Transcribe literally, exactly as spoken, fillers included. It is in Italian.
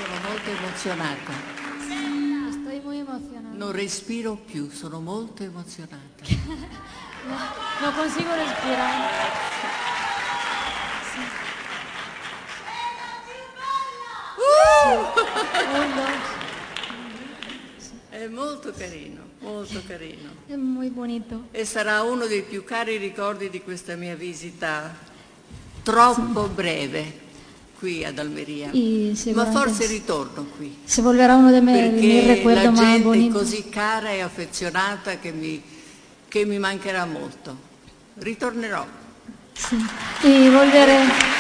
Sono molto emozionata. Estoy muy emocionada. Non respiro più, sono molto emozionata. No, no consigo respirar. Sí. Uh! Un, dos. È molto carino, molto carino. Es muy bonito. E sarà uno dei più cari ricordi di questa mia visita troppo breve qui ad Almería. Ma forse ritorno qui. Se volverá uno de mis Perché recuerdos la más gente è bonitos. così cara e affezionata che mi, che mi mancherà molto. Ritornerò. Sí. Y volveré.